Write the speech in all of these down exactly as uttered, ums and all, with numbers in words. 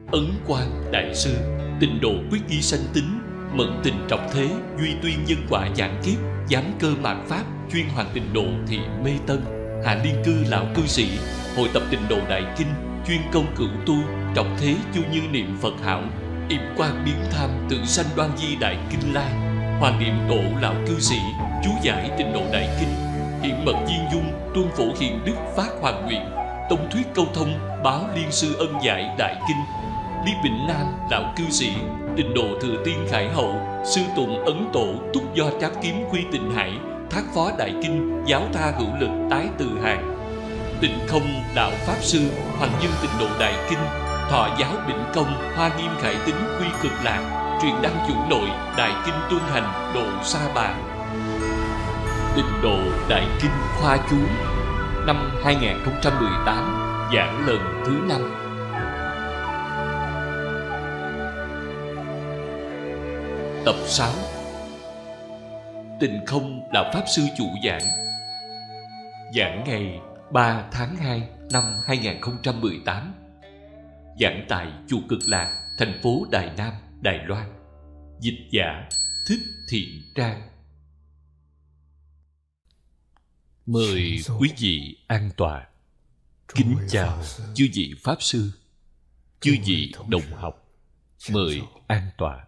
Ấn Quang Đại Sư, Tịnh độ quyết ghi sanh tính, mẫn tình trọng thế, duy tuyên nhân quả giảng kiếp, giám cơ mạt pháp, chuyên hoàn tịnh độ thị mê tân, hạ liên cư lão cư sĩ, hội tập tịnh độ đại kinh, chuyên công cửu tu, trọng thế chu như niệm Phật hảo, yểm quang biến tham, tự sanh đoan di đại kinh lai, hoàng niệm tổ lão cư sĩ, chú giải tịnh độ đại kinh, hiện mật viên dung, tuân phổ hiện đức phát hoàng nguyện, tông thuyết câu thông, báo liên sư ân giải đại kinh, Lý Bình Nam lão cư sĩ, tịnh độ thừa tiên khải hậu, sư tụng ấn tổ, túc do trám kiếm quy tịnh hải, thác phó đại kinh, giáo tha hữu lực tái từ hàng, Tịnh không đạo pháp sư, hoàng dương tịnh độ đại kinh, thọ giáo bỉnh công, hoa nghiêm khải tính quy cực lạc, truyền đăng chủ nội, đại kinh tuân hành độ sa bà. Tịnh độ đại kinh khoa chú năm hai không một tám, giảng lần thứ năm. Tập sáu. Tịnh không đạo pháp sư chủ giảng. Giảng ngày ba tháng hai năm hai không một tám. Giảng tại chùa Cực Lạc, thành phố Đài Nam, Đài Loan. Dịch giả Thích Thiện Trang. Mời quý vị an tọa. Kính chào chư vị pháp sư, chư vị đồng học. Mời an tọa.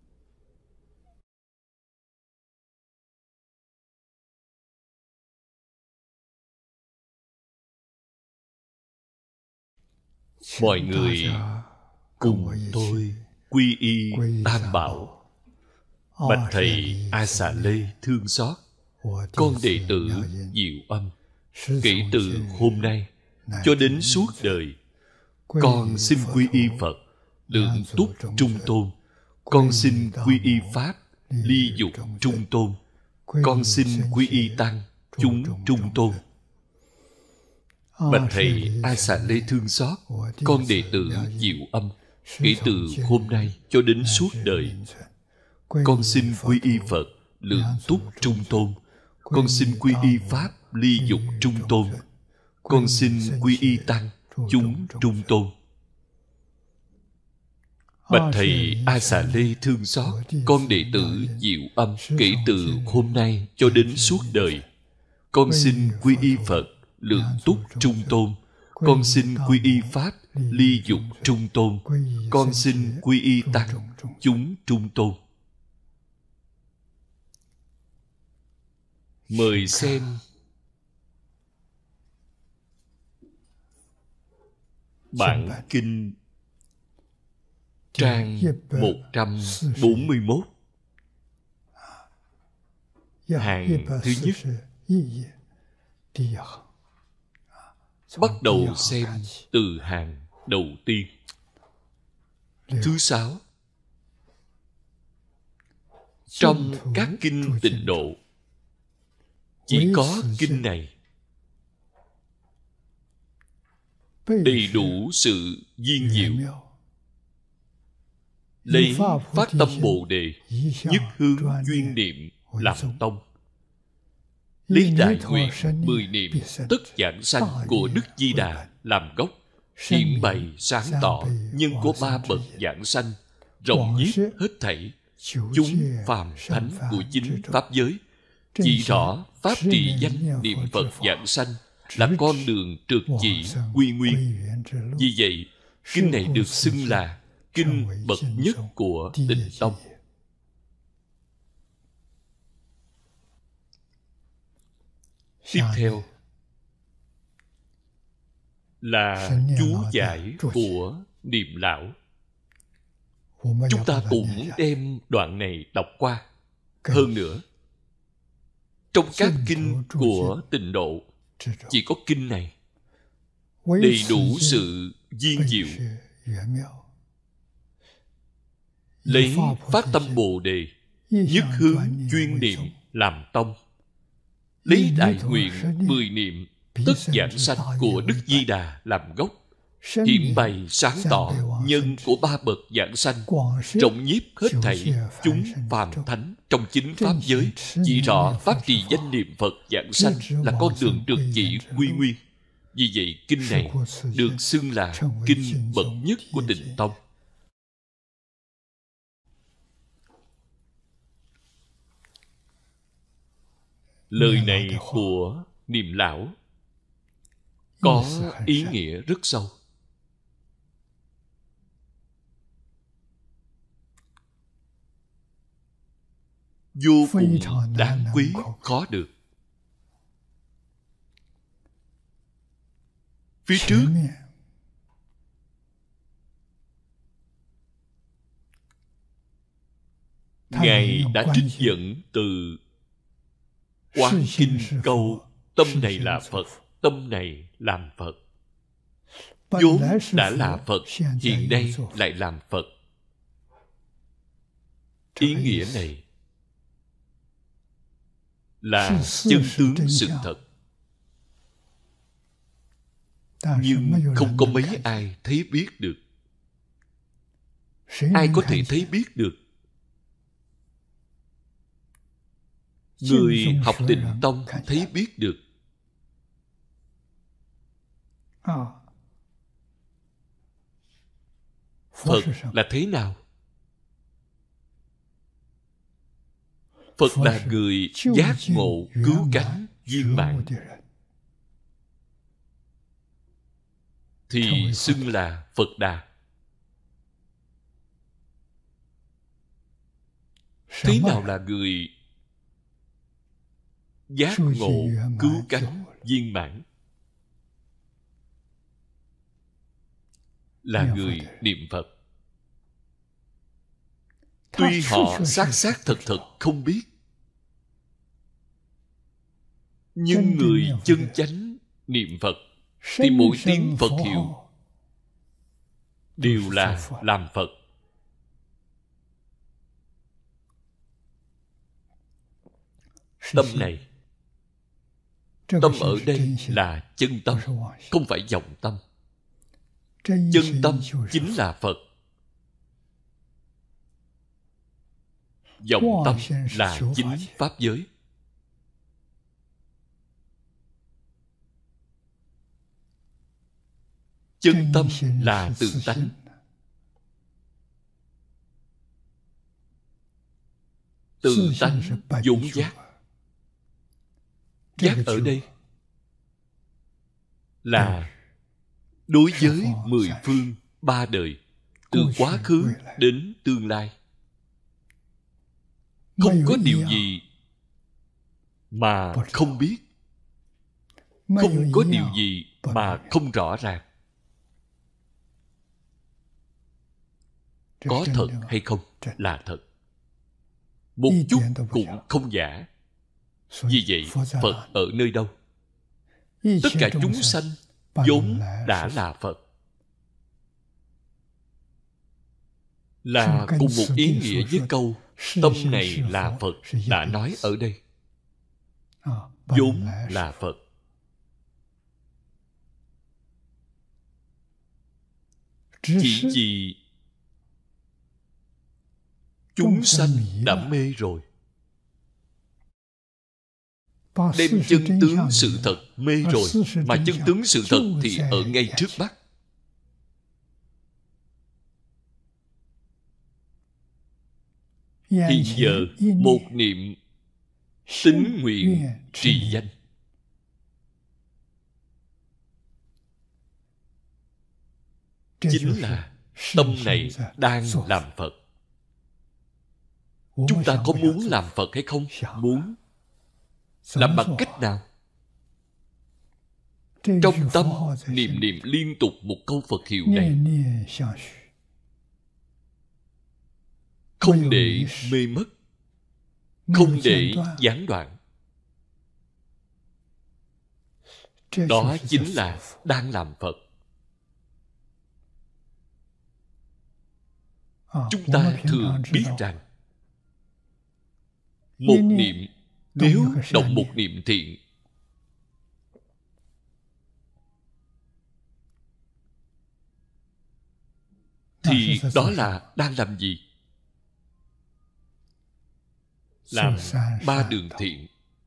Mọi người cùng tôi quy y Tam Bảo. Bạch thầy A Xà Lê thương xót, con đệ tử Diệu Âm, kể từ hôm nay cho đến suốt đời, con xin quy y Phật, Lượng Túc Trung Tôn. Con xin quy y Pháp, Ly Dục Trung Tôn. Con xin quy y Tăng, chúng Trung Tôn. Bạch thầy A Xà Lê thương xót, con đệ tử Diệu Âm, kể từ hôm nay cho đến suốt đời, con xin quy y Phật, Lượng Túc Trung Tôn. Con xin quy y Pháp, Ly Dục Trung Tôn. Con xin quy y Tăng, chúng Trung Tôn. Bạch thầy A Xà Lê thương xót, con đệ tử Diệu Âm, kể từ hôm nay cho đến suốt đời, con xin quy y Phật, Lượng Túc Trung Tôn. Con xin quy y Pháp, Ly Dục Trung Tôn. Con xin quy y Tăng, chúng Trung Tôn. Mời xem bản kinh trang một trăm bốn mươi mốt, hàng thứ nhất. Bắt đầu xem từ hàng đầu tiên. Thứ sáu. Trong các kinh tịnh độ, chỉ có kinh này đầy đủ sự viên diệu, lấy phát tâm Bồ Đề, nhất hương duyên niệm làm tông, lấy đại nguyện mười niệm tất giảng sanh của Đức Di Đà làm gốc, hiển bày sáng tỏ nhân của ba bậc giảng sanh, rộng nhiếp hết thảy chúng phàm thánh của chính pháp giới, chỉ rõ pháp trì danh niệm Phật giảng sanh là con đường trực chỉ quy nguyên. Vì vậy, kinh này được xưng là kinh bậc nhất của Tịnh Tông. Tiếp theo là chú giải của Niệm Lão. Chúng ta cũng đem đoạn này đọc qua. Hơn nữa, trong các kinh của Tịnh Độ, chỉ có kinh này đầy đủ sự viên diệu, lấy phát tâm Bồ Đề, nhất hương chuyên niệm làm tông, lấy đại nguyện mười niệm tất giảng sanh của Đức Di Đà làm gốc, hiển bày sáng tỏ nhân của ba bậc giảng sanh, rộng nhiếp hết thảy chúng phàm thánh trong chính pháp giới, chỉ rõ pháp trì danh niệm Phật giảng sanh là con đường trực chỉ quy nguyên. Vì vậy, kinh này được xưng là kinh bậc nhất của Tịnh Tông. Lời này của Niệm Lão có ý nghĩa rất sâu. Vô cùng đáng quý, khó được. Phía trước Ngài đã trích dẫn từ Quán Kinh câu tâm này là Phật, tâm này làm Phật. Vốn đã là Phật, hiện nay lại làm Phật. Ý nghĩa này là chân tướng sự thật. Nhưng không có mấy ai thấy biết được. Ai có thể thấy biết được? Người học Tịnh Tông thấy biết được. Phật là thế nào? Phật là người giác ngộ cứu cánh viên mãn, thì xưng là Phật Đà. Thế nào là người giác ngộ cứu cánh viên mãn? Là người niệm Phật. Tuy họ xác xác thật thật không biết, nhưng người chân chánh niệm Phật thì mỗi tiếng Phật hiệu đều là làm Phật. Tâm này, tâm ở đây là chân tâm, không phải vọng tâm. Chân tâm chính là Phật. Vọng tâm là chính Pháp giới. Chân tâm là tự tánh. Tự tánh vốn giác. Giác ở đây là đối với mười phương ba đời, từ quá khứ đến tương lai. Không có điều gì mà không biết, không có điều gì mà không rõ ràng. Có thật hay không là thật, một chút cũng không giả. Vì vậy Phật ở nơi đâu? Tất cả chúng sanh vốn đã là Phật. Là cùng một ý nghĩa với câu tâm này là Phật đã nói ở đây. Vốn là Phật. Chỉ vì chúng sanh đã mê rồi, đem chân tướng sự thật mê rồi, mà chân tướng sự thật thì ở ngay trước mắt. Hiện giờ một niệm tín nguyện trì danh, chính là tâm này đang làm Phật. Chúng ta có muốn làm Phật hay không? Muốn. Làm bằng cách nào? Trong tâm niệm niệm liên tục một câu Phật hiệu này, không để mê mất, không để gián đoạn. Đó chính là đang làm Phật. Chúng ta thường biết rằng một niệm, nếu động một niệm thiện, thì đó là đang làm gì? Làm ba đường thiện.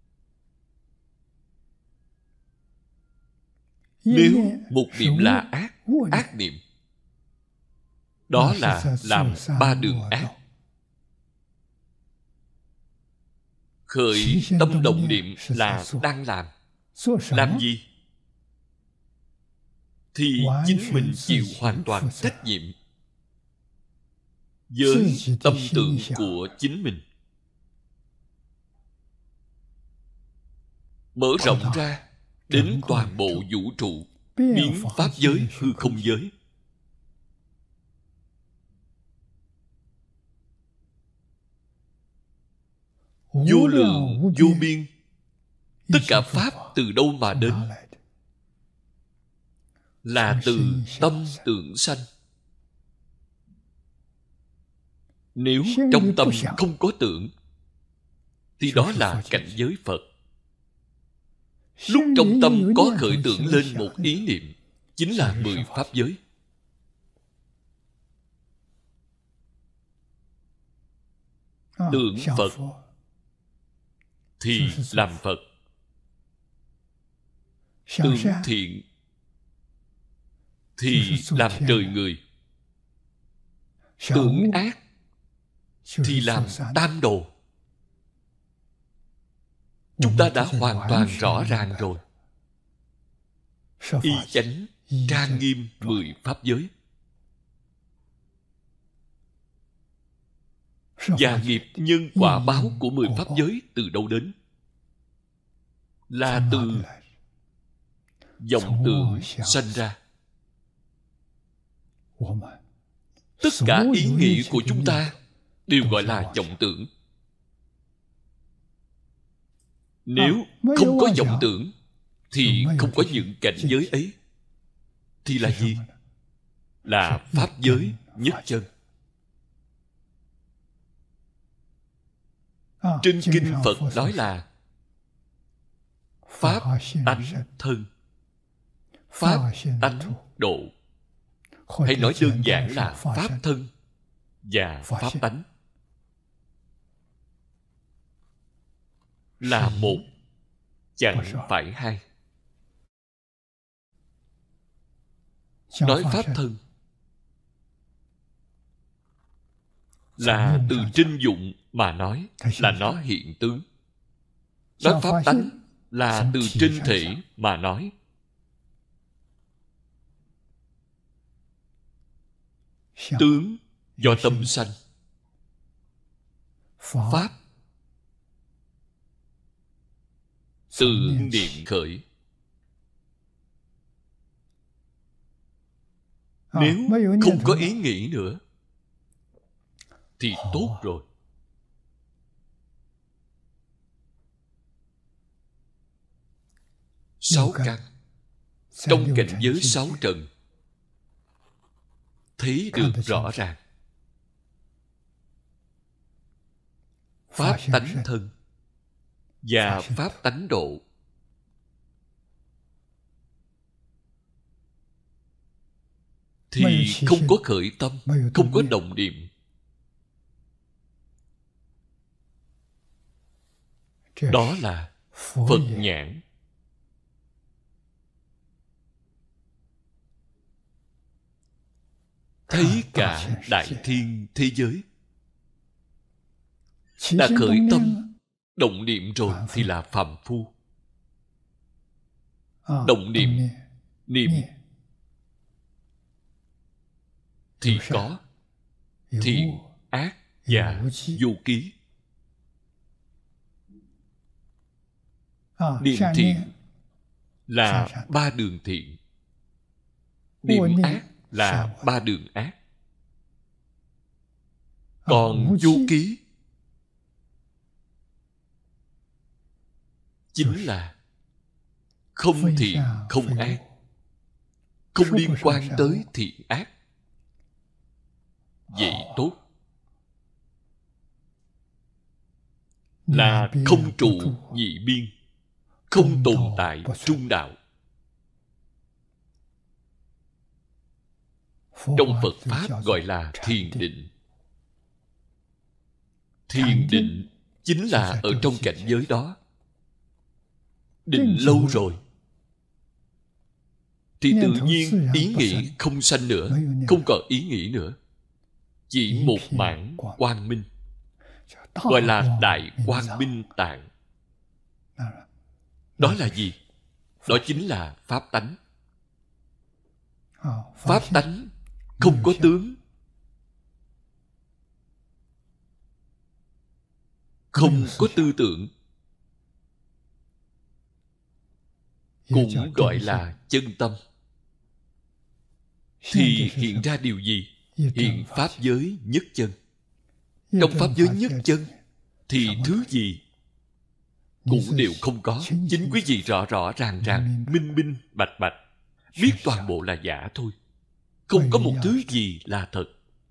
Nếu một niệm là ác, ác niệm, đó là làm ba đường ác. khởi tâm động niệm là đang làm. Làm gì? Thì chính mình chịu hoàn toàn trách nhiệm với tâm tưởng của chính mình. Mở rộng ra đến toàn bộ vũ trụ, biến pháp giới hư không giới. Vô lượng, vô biên. Tất cả pháp từ đâu mà đến? Là từ tâm tưởng sanh. Nếu trong tâm không có tưởng, thì đó là cảnh giới Phật. Lúc trong tâm có khởi tưởng lên một ý niệm, chính là mười pháp giới. Tưởng Phật thì làm Phật. Tưởng thiện thì làm trời người. Tưởng ác thì làm tam đồ. Chúng ta đã hoàn toàn rõ ràng rồi. Y chánh trang nghiêm mười pháp giới. Và nghiệp nhân quả báo của mười pháp giới từ đâu đến? Là từ vọng tưởng sanh ra. Tất cả ý nghĩ của chúng ta đều gọi là vọng tưởng. Nếu không có vọng tưởng thì không có những cảnh giới ấy. Thì là gì? Là pháp giới nhất chân. Trên kinh Phật nói là pháp tánh thân, pháp tánh độ. Hay nói đơn giản là pháp thân và pháp tánh. Là một, chẳng phải hai. Nói pháp thân là từ trinh dụng mà nói, là nó hiện tướng. Nói pháp tánh là từ trên thể mà nói. Tướng do tâm sanh. Pháp từ niệm khởi. Nếu không có ý nghĩ nữa thì tốt rồi. Sáu căn trong cảnh giới sáu trần thấy được rõ ràng. Pháp tánh thân và pháp tánh độ. Thì không có khởi tâm, không có động niệm. Đó là Phật nhãn. Thấy cả đại thiên thế giới. Đã khởi tâm, động niệm rồi thì là phàm phu. Động niệm, niệm thì có thiện, ác và vô ký. Niệm thiện là ba đường thiện. Niệm ác là ba đường ác. Còn vô ký chính là không thiện, không ác, không liên quan tới thiện ác. Vậy tốt. Là không trụ nhị biên, không tồn tại trung đạo. Trong Phật Pháp gọi là thiền định. Thiền định chính là ở trong cảnh giới đó. Định lâu rồi thì tự nhiên ý nghĩ không sanh nữa, không còn ý nghĩ nữa. Chỉ một mảng quang minh. gọi là Đại Quang Minh Tạng. Đó là gì? Đó chính là Pháp tánh. Pháp tánh không có tướng, không có tư tưởng, cũng gọi là chân tâm. Thì hiện ra điều gì? Hiện Pháp giới nhất chân. Trong Pháp giới nhất chân thì thứ gì cũng đều không có. Chính quý vị rõ rõ ràng ràng, minh minh bạch bạch, biết toàn bộ là giả thôi. Không có một thứ gì là thật.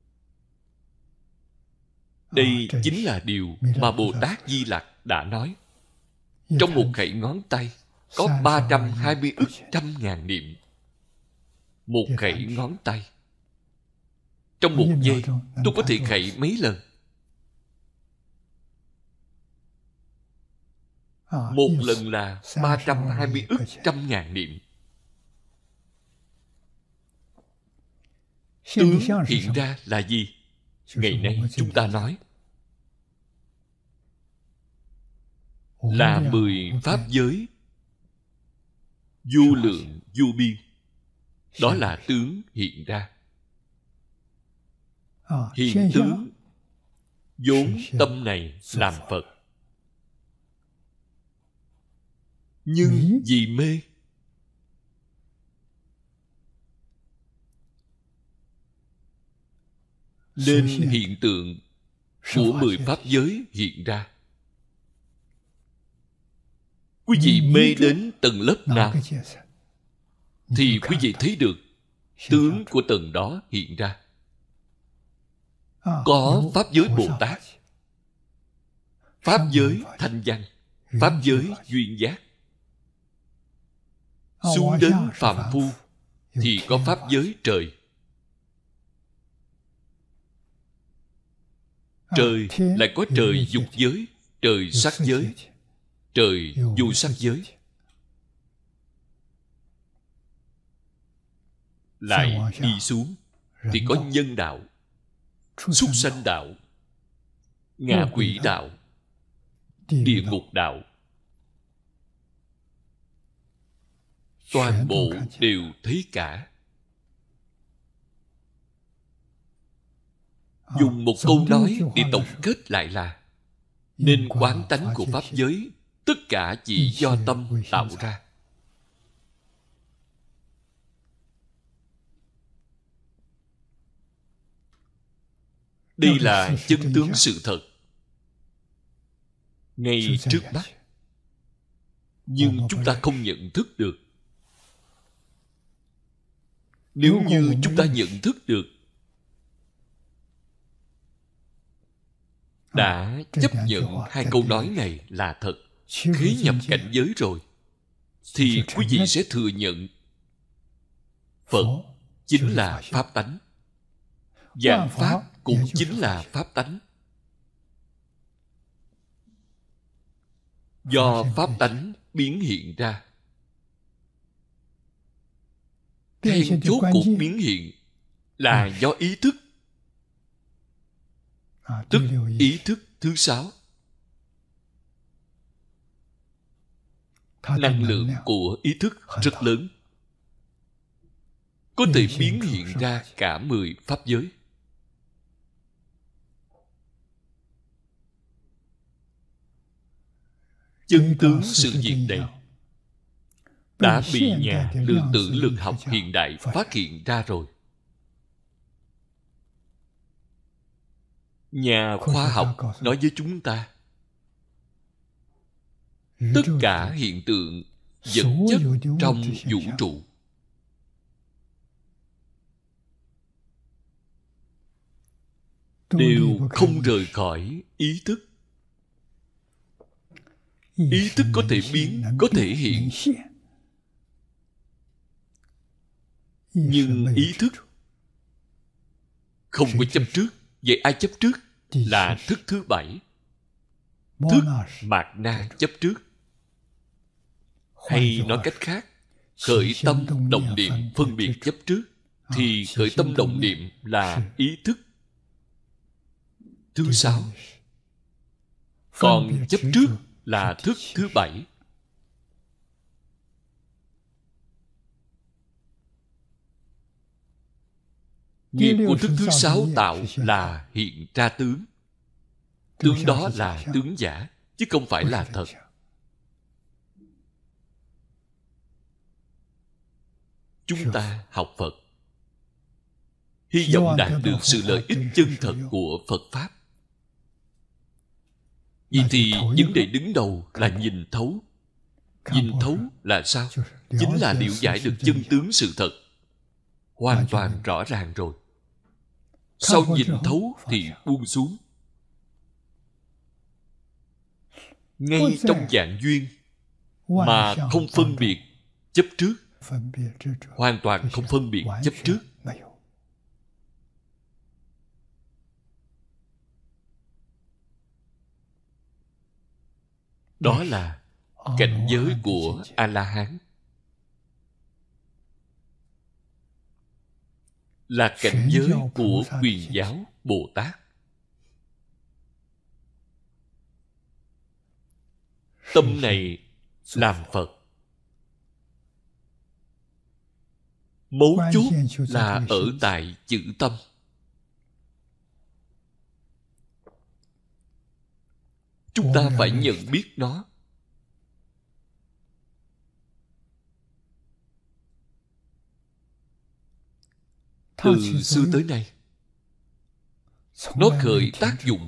Đây chính là điều mà Bồ Tát Di Lặc đã nói. Trong một khẩy ngón tay có ba trăm hai mươi ức trăm ngàn niệm. Một khẩy ngón tay. Trong một giây tôi có thể khẩy mấy lần? Một lần là ba trăm hai mươi ức trăm ngàn niệm. Tướng hiện ra là gì? Ngày nay chúng ta nói là mười pháp giới vô lượng vô biên. Đó là tướng hiện ra. Hiện tướng vốn tâm này làm Phật, nhưng vì mê nên hiện tượng của mười pháp giới hiện ra. Quý vị mê đến tầng lớp nào thì quý vị thấy được tướng của tầng đó hiện ra. Có Pháp giới Bồ Tát, Pháp giới Thanh Văn, Pháp giới Duyên Giác. Xuống đến phàm phu thì có Pháp giới trời. Trời lại có trời dục giới, trời sắc giới, trời vô sắc giới. Lại đi xuống thì có nhân đạo, súc sanh đạo, ngạ quỷ đạo, địa ngục đạo. Toàn bộ đều thấy cả. Dùng một câu nói để tổng kết lại là: nên quán tánh của pháp giới tất cả chỉ do tâm tạo ra. Đây là chân tướng sự thật ngay trước mắt, nhưng chúng ta không nhận thức được. Nếu như chúng ta nhận thức được, đã chấp nhận hai câu nói này là thật, khế nhập cảnh giới rồi, thì quý vị sẽ thừa nhận Phật chính là Pháp tánh, vạn Pháp cũng chính là Pháp tánh. Do Pháp tánh biến hiện ra. Then chốt của biến hiện là do ý thức, tức ý thức thứ sáu. Năng lượng của ý thức rất lớn, có thể biến hiện ra cả mười pháp giới. Chân tướng sự việc này đã bị nhà lượng tử lực học hiện đại phát hiện ra rồi. Nhà khoa học nói với chúng ta, tất cả hiện tượng vật chất trong vũ trụ đều không rời khỏi ý thức. Ý thức có thể biến, có thể hiện, nhưng ý thức không có chấp trước. Vậy ai chấp trước? Là thức thứ bảy. Thức mạt na chấp trước. Hay nói cách khác, khởi tâm động niệm phân biệt chấp trước, thì khởi tâm động niệm là ý thức thứ sáu. Còn chấp trước là thức thứ bảy. Nghiệp của thức thứ sáu tạo là hiện ra tướng. Tướng đó là tướng giả, chứ không phải là thật. Chúng ta học Phật, hy vọng đạt được sự lợi ích chân thật của Phật Pháp. Vậy thì vấn đề đứng đầu là nhìn thấu. Nhìn thấu là sao? Chính là liệu giải được chân tướng sự thật. Hoàn toàn rõ ràng rồi. Sau nhìn thấu thì buông xuống. Ngay trong dạng duyên mà không phân biệt chấp trước. Hoàn toàn không phân biệt chấp trước. Đó là cảnh giới của A-la-hán. Là cảnh giới của Quyền giáo Bồ Tát. Tâm này làm Phật. Mấu chốt là ở tại chữ tâm. Chúng ta phải nhận biết nó. Từ xưa tới nay, nó khởi tác dụng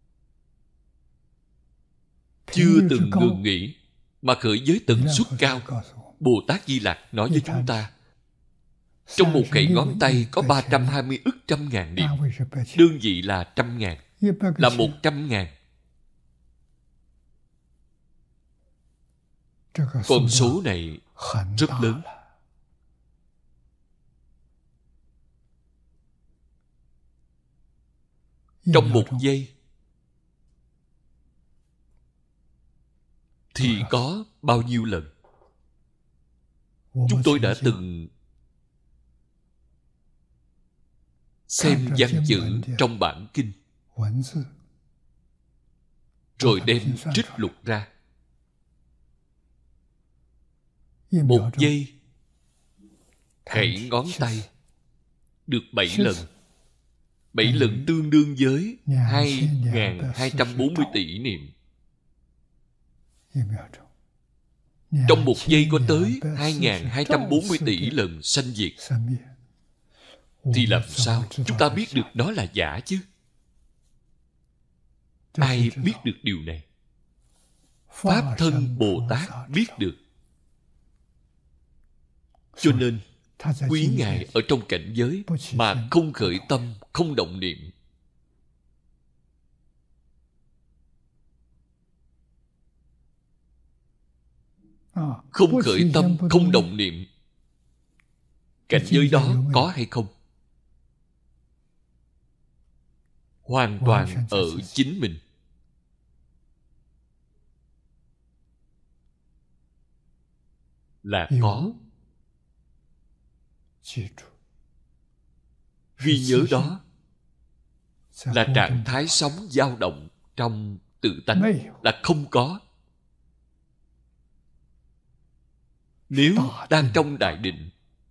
chưa từng ngừng nghỉ, mà khởi với tần suất cao. Bồ Tát Di Lặc nói với chúng ta, trong một khẩy ngón tay có ba trăm hai mươi ức trăm ngàn niệm. Đơn vị là trăm ngàn, là một trăm ngàn. Con số này rất lớn. Trong một giây thì có bao nhiêu lần? Chúng tôi đã từng xem văn chữ trong bản kinh, rồi đem trích lục ra. Một giây khẩy ngón tay được bảy lần. Bảy lần tương đương với hai nghìn hai trăm bốn mươi tỷ niệm. Trong một giây có tới hai nghìn hai trăm bốn mươi tỷ lần sanh diệt. Thì làm sao chúng ta biết được đó là giả chứ? Ai biết được điều này? Pháp thân Bồ Tát biết được. Cho nên quý Ngài ở trong cảnh giới mà không khởi tâm, không động niệm. Không khởi tâm, không động niệm. Cảnh giới đó có hay không? Hoàn toàn ở chính mình. Là có. Ghi nhớ đó là trạng thái sống dao động trong tự tánh, là không có. Nếu đang trong đại định,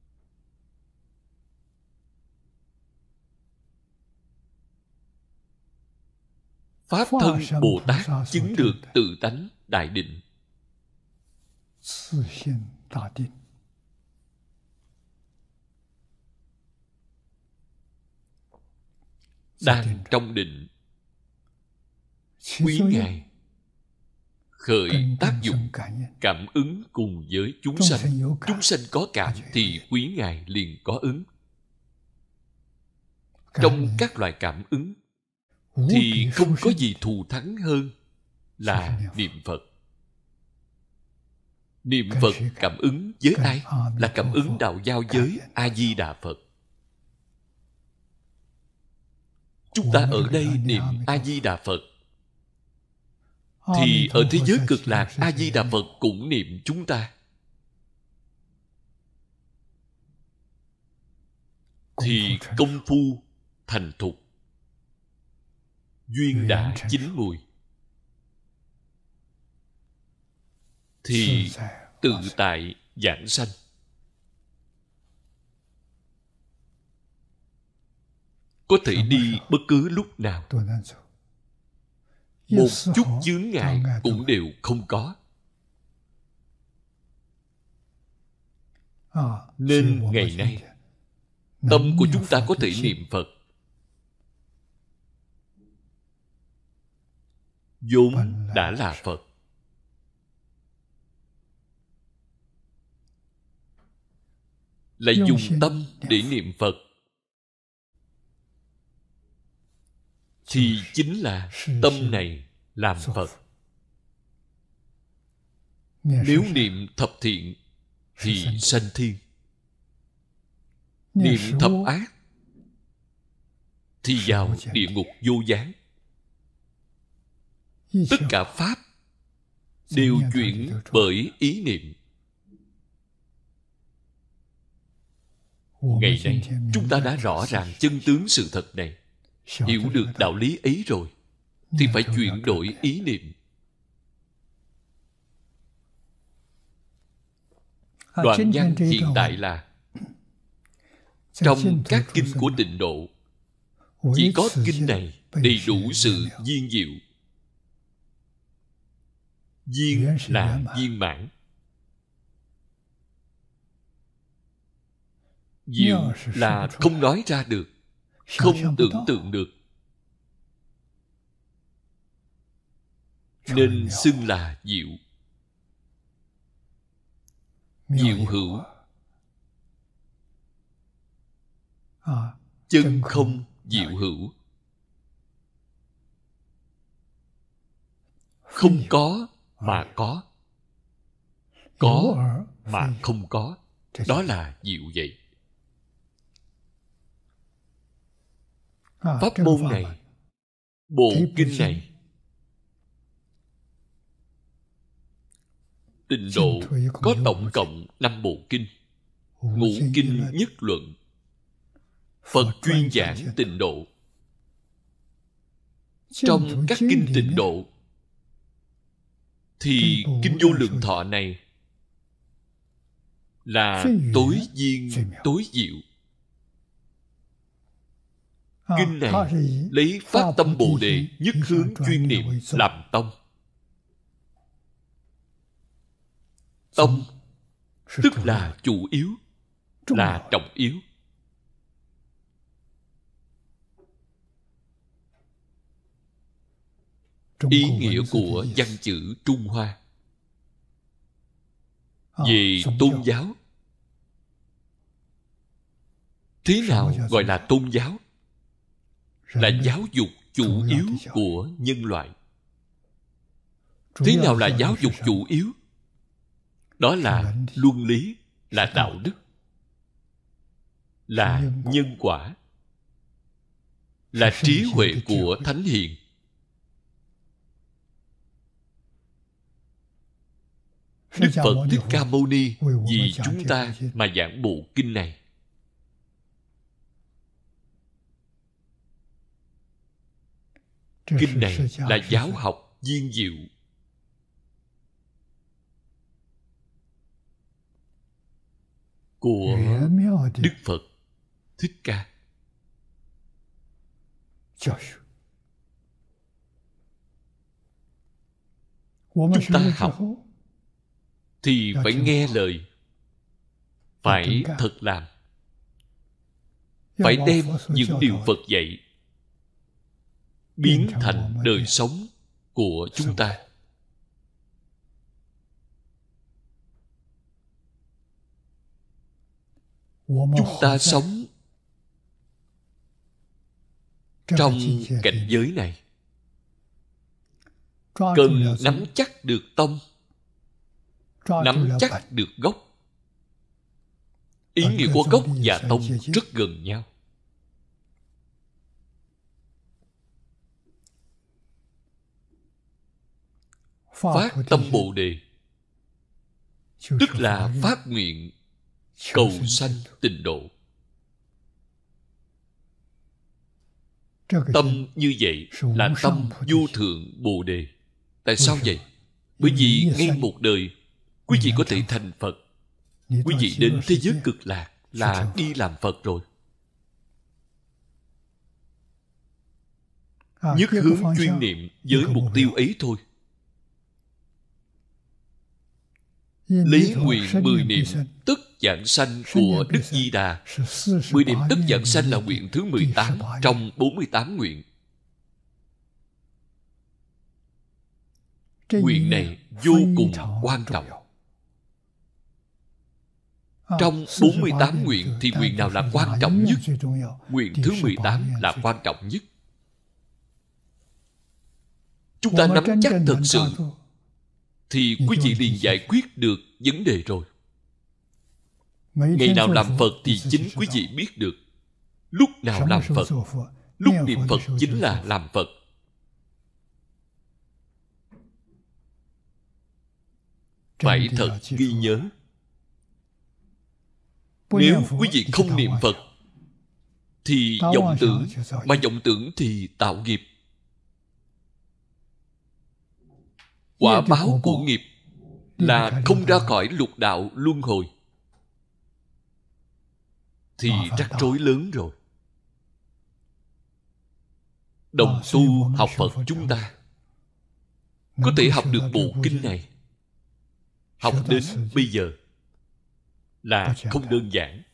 Pháp thân Bồ Tát chứng được tự tánh đại định. Đang trong định, quý Ngài khởi tác dụng cảm ứng cùng với chúng sanh. Chúng sanh có cảm thì quý Ngài liền có ứng. Trong các loại cảm ứng thì không có gì thù thắng hơn là niệm Phật. Niệm Phật cảm ứng với ai? Là cảm ứng đạo giao với A-di-đà Phật. Chúng ta ở đây niệm A-di-đà Phật, thì ở thế giới cực lạc A-di-đà Phật cũng niệm chúng ta. Thì công phu thành thục, duyên đã chín mùi. thì tự tại giảng sanh. Có thể đi bất cứ lúc nào. Một chút chướng ngại cũng đều không có. Nên ngày nay, tâm của chúng ta có thể niệm Phật vốn đã là Phật. Lại dùng tâm để niệm Phật thì chính là tâm này làm Phật. Nếu niệm thập thiện thì sanh thiên, niệm thập ác thì vào địa ngục vô gián. Tất cả pháp đều chuyển bởi ý niệm. Ngày nay chúng ta đã rõ ràng chân tướng sự thật này, hiểu được đạo lý ấy rồi thì phải chuyển đổi ý niệm. Đoạn văn hiện tại là trong các kinh của Tịnh Độ chỉ có kinh này đầy đủ sự viên diệu. Viên là viên mãn, diệu là không nói ra được, không tưởng tượng được, nên xưng là diệu. Diệu hữu, chân không diệu hữu. Không có mà có, có mà không có, đó là diệu vậy. Pháp môn này, bộ kinh này, Tịnh Độ có tổng cộng năm bộ kinh. Ngũ kinh nhất luận. Phật chuyên giảng Tịnh Độ. Trong các kinh Tịnh Độ thì kinh Vô Lượng Thọ này là tối viên tối diệu. Kinh này lấy phát tâm Bồ Đề nhất hướng chuyên niệm làm tông. Tông tức là chủ yếu, là trọng yếu. Ý nghĩa của văn chữ Trung Hoa về tôn giáo. Thế nào gọi là tôn giáo? Là giáo dục chủ yếu của nhân loại. Thế nào là giáo dục chủ yếu? Đó là luân lý, là đạo đức, là nhân quả, là trí huệ của Thánh Hiền. Đức Phật Thích Ca Mâu Ni vì chúng ta mà giảng bộ kinh này. Kinh này là giáo học viên diệu. Của Đức Phật Thích Ca. Chúng ta học thì phải nghe lời, phải thật làm, phải đem những điều Phật dạy biến thành đời sống của chúng ta. Chúng ta sống trong cảnh giới này cần nắm chắc được tông, nắm chắc được gốc. Ý nghĩa của gốc và tông rất gần nhau. Phát tâm Bồ Đề tức là phát nguyện cầu sanh Tịnh Độ. Tâm như vậy là tâm vô thượng Bồ Đề. Tại sao vậy? Bởi vì ngay một đời quý vị có thể thành Phật. Quý vị đến thế giới cực lạc là đi làm Phật rồi. Nhất hướng chuyên niệm với mục tiêu ấy thôi. Lấy nguyện mười niệm tất vãng sanh của Đức Di Đà. Mười niệm tất vãng sanh là nguyện thứ mười tám trong bốn mươi tám nguyện. Nguyện này vô cùng quan trọng. Trong bốn mươi tám nguyện thì nguyện nào là quan trọng nhất? Nguyện thứ mười tám là quan trọng nhất. Chúng ta nắm chắc thật sự thì quý vị liền giải quyết được vấn đề rồi. Ngày nào làm Phật thì chính quý vị biết được. Lúc nào làm Phật, lúc niệm Phật chính là làm Phật. Phải thật ghi nhớ. Nếu quý vị không niệm Phật thì vọng tưởng, mà vọng tưởng thì tạo nghiệp. Quả báo của nghiệp là không ra khỏi lục đạo luân hồi thì rắc rối lớn rồi. Đồng tu học Phật chúng ta có thể học được bộ kinh này, học đến bây giờ là không đơn giản.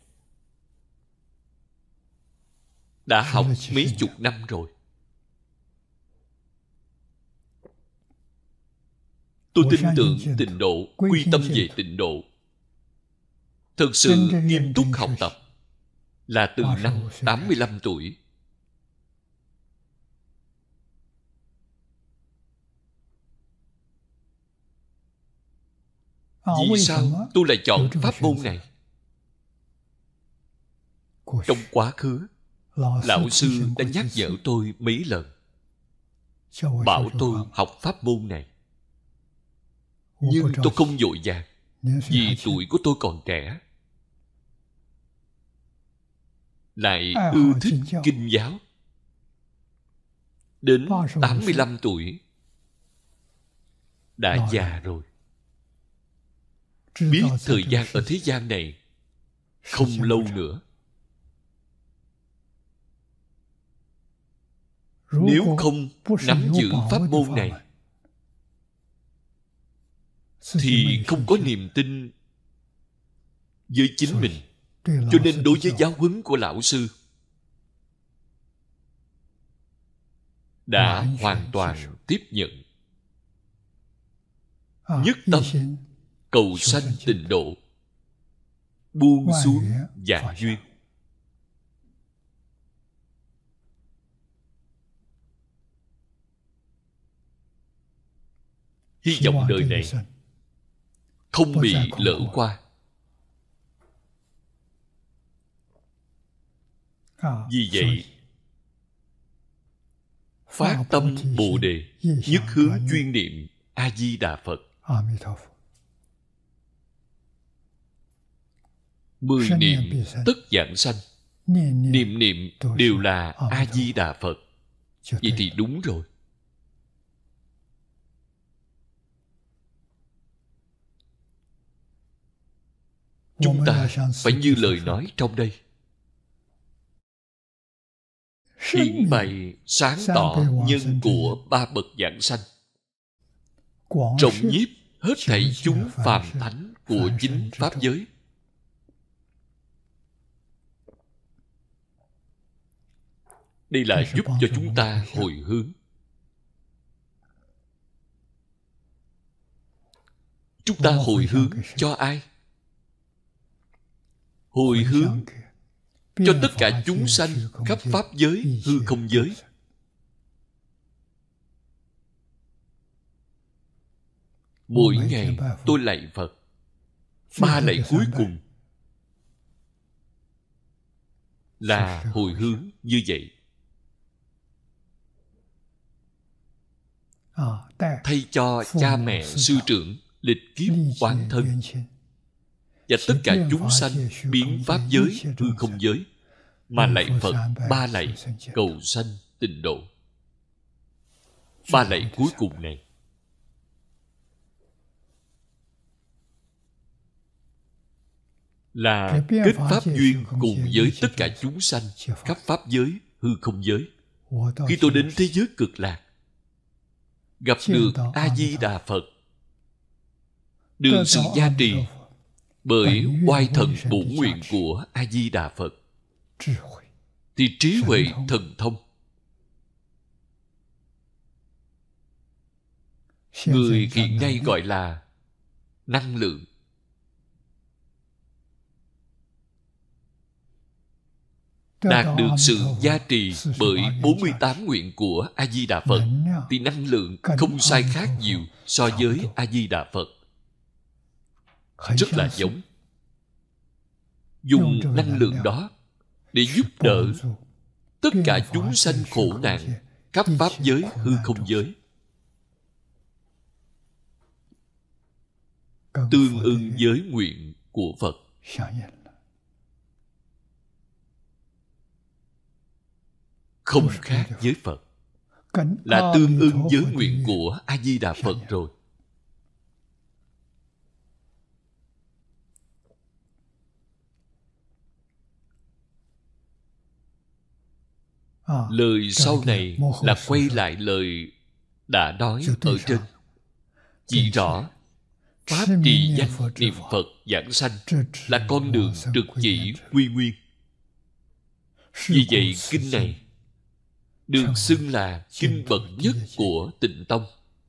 Đã học mấy chục năm rồi. Tôi tin tưởng tịnh độ, quy tâm về tịnh độ. Thực sự nghiêm túc học tập là từ năm tám mươi lăm tuổi. Vì sao tôi lại chọn pháp môn này? Trong quá khứ, Lão Sư đã nhắc nhở tôi mấy lần, bảo tôi học pháp môn này. Nhưng tôi không vội vàng, vì tuổi của tôi còn trẻ, lại ưa thích kinh giáo. Đến tám mươi lăm tuổi đã già rồi, biết thời gian ở thế gian này không lâu nữa. Nếu không nắm giữ pháp môn này thì không có niềm tin với chính mình. Cho nên đối với giáo huấn của Lão Sư đã hoàn toàn tiếp nhận, nhất tâm cầu sanh tịnh độ, buông xuống vạn duyên. Hy vọng đời này không bị lỡ qua. Vì vậy, phát tâm Bồ Đề, nhất hướng chuyên niệm A Di Đà Phật. Mười niệm tất vãng sanh, niệm niệm đều là A Di Đà Phật. Vậy thì đúng rồi. Chúng ta phải như lời nói trong đây, hiện bày sáng tỏ nhân của ba bậc vãng sanh, rộng nhiếp hết thảy chúng phàm thánh của chính pháp giới. Đây là giúp cho chúng ta hồi hướng. Chúng ta hồi hướng cho ai? Hồi hướng cho tất cả chúng sanh khắp pháp giới, hư không giới. Mỗi ngày tôi lạy Phật, ba lạy cuối cùng là hồi hướng như vậy. Thay cho cha mẹ, sư trưởng, lịch kiếp, oán thân và tất cả chúng sanh biến pháp giới, hư không giới, mà lạy Phật ba lạy cầu sanh tịnh độ. Ba lạy cuối cùng này là kết pháp duyên cùng với tất cả chúng sanh khắp pháp giới, hư không giới. Khi tôi đến thế giới cực lạc, gặp được A-di-đà Phật, được sự gia trì bởi oai thần bổn nguyện của A-di-đà Phật, thì trí huệ thần thông, người hiện nay gọi là năng lượng, đạt được sự gia trì bởi bốn mươi tám nguyện của A-di-đà Phật, thì năng lượng không sai khác nhiều so với A-di-đà Phật. Rất là giống. Dùng năng lượng đó để giúp đỡ tất cả chúng sanh khổ nạn khắp pháp giới, hư không giới, tương ưng với nguyện của Phật. Không khác với Phật, là tương ưng với nguyện của A-di-đà Phật rồi. Lời sau này là quay lại lời đã nói ở trên, chỉ rõ pháp trì danh niệm Phật giảng sanh là con đường trực chỉ quy nguyên. Vì vậy kinh này được xưng là kinh bậc nhất của Tịnh Tông.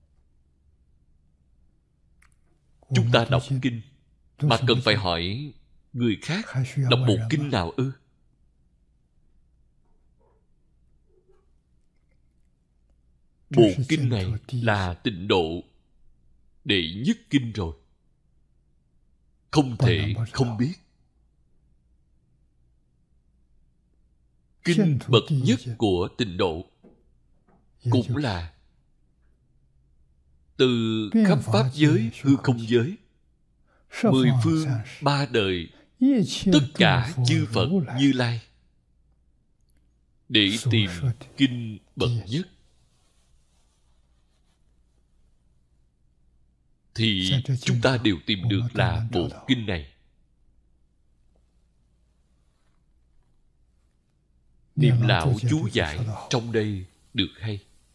Chúng ta đọc kinh mà cần phải hỏi người khác đọc bộ kinh nào ư? Bộ kinh này là Tịnh Độ đệ nhất kinh rồi, không thể không biết. Kinh bậc nhất của Tịnh Độ cũng là từ khắp pháp giới, hư không giới, mười phương ba đời, tất cả chư Phật Như Lai để tìm kinh bậc nhất, thì chúng ta đều tìm được là bộ kinh này. Niệm lão chú giải trong đây được hay.